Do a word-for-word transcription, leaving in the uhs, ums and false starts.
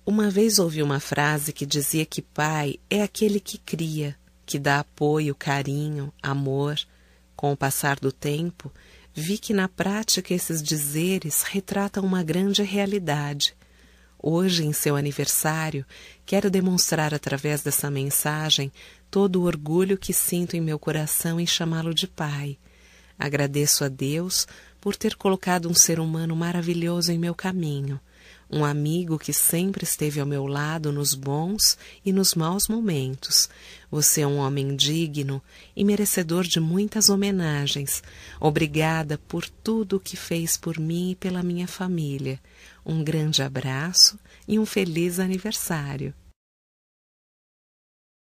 Uma vez ouvi uma frase que dizia que pai é aquele que cria, que dá apoio, carinho, amor. Com o passar do tempo, vi que na prática esses dizeres retratam uma grande realidade. Hoje, em seu aniversário, quero demonstrar através dessa mensagem todo o orgulho que sinto em meu coração em chamá-lo de pai. Agradeço a Deus por ter colocado um ser humano maravilhoso em meu caminho, um amigo que sempre esteve ao meu lado nos bons e nos maus momentos. Você é um homem digno e merecedor de muitas homenagens. Obrigada por tudo o que fez por mim e pela minha família. Um grande abraço e um feliz aniversário.